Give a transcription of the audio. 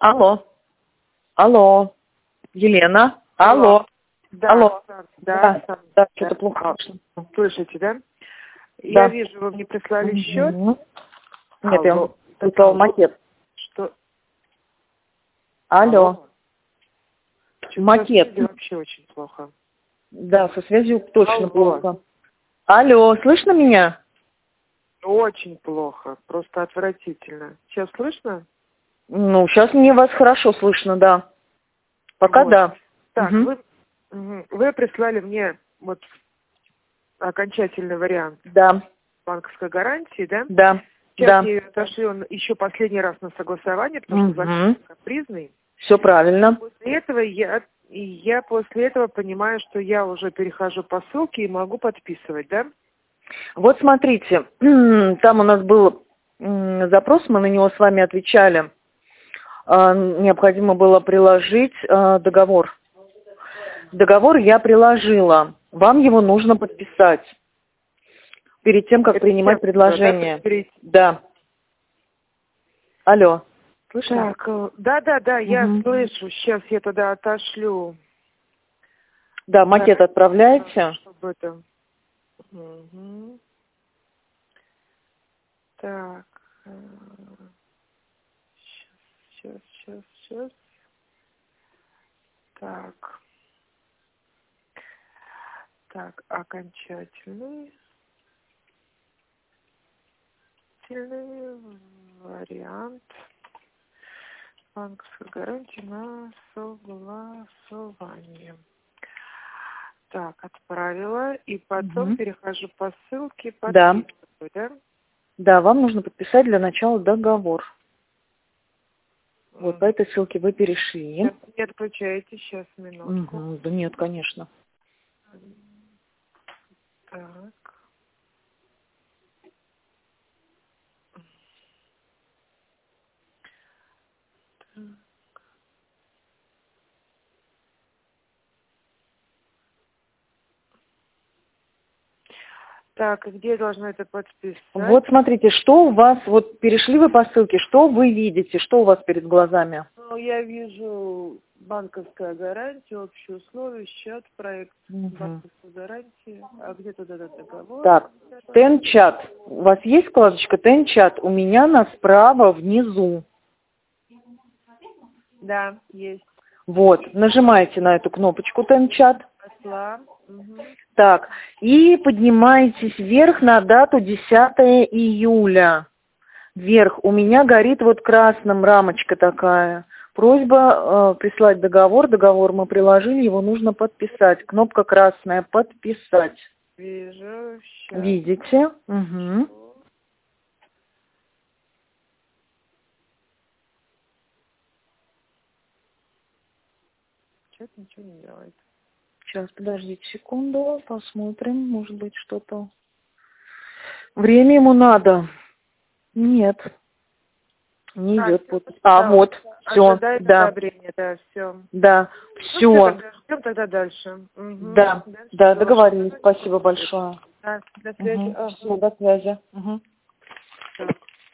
Алло. Алло. Елена. Алло. Да, Алло. Да, да, что-то плохо слышно. Слышите, да? Да. Я вижу, вы мне прислали счет. Нет, я вам Алло. прислал макет. Что? Алло. Чё-то Макет. со связью вообще очень плохо. Да, со связью точно Алло. плохо. Алло, слышно меня? Очень плохо, просто отвратительно. Сейчас слышно? Ну, сейчас мне вас хорошо слышно, да. Пока Вот. да. Так, Мгм. вы прислали мне вот окончательный вариант Да, банковской гарантии, да? да, Сейчас да. я ее отошлю еще последний раз на согласование, потому что закон капризный. Все правильно. После этого я после этого понимаю, что я уже перехожу по ссылке и могу подписывать, да? Вот смотрите, там у нас был запрос, мы на него с вами отвечали. Необходимо было приложить договор. Договор я приложила. Вам его нужно подписать перед тем, как принимать предложение. Да. Алло. Слышно? Так, да, я слышу. Сейчас я туда отошлю. Да, макет отправляйте. Чтобы это... Угу. Так. Сейчас. Так, окончательный вариант банковской гарантии на согласование. Так, отправила, и потом перехожу по ссылке, подписываю, да? Да, вам нужно подписать для начала договор. Вот по этой ссылке вы перешли. Сейчас не отключаете, сейчас, минутку. Да нет, конечно. Так. Так, и где я должна это подписать? Вот смотрите, что у вас, вот перешли вы по ссылке, что вы видите, что у вас перед глазами? Ну, я вижу банковская гарантия, общие условия, счет, проект банковской гарантии. А где туда договор? Так, Тенчат. У вас есть вкладочка Тенчат? У меня справа внизу. Да, есть. Вот, нажимаете на эту кнопочку Тенчат. Пошла. Так, и поднимаетесь вверх на дату 10 июля. Вверх. У меня горит вот красным рамочка такая. Просьба прислать договор. Договор мы приложили, его нужно подписать. Кнопка красная «Подписать». Вижу. Сейчас. Видите? Угу. Что-то ничего не делает. Сейчас, подождите секунду, посмотрим, может быть, что-то... Время ему надо. Нет. Не идет подпись. Вот, все, да. Одобрение, да, все. Да, все. Ну, ждем тогда дальше. Да, да, договорились. Спасибо большое. Да, до связи. Все, до связи. Так.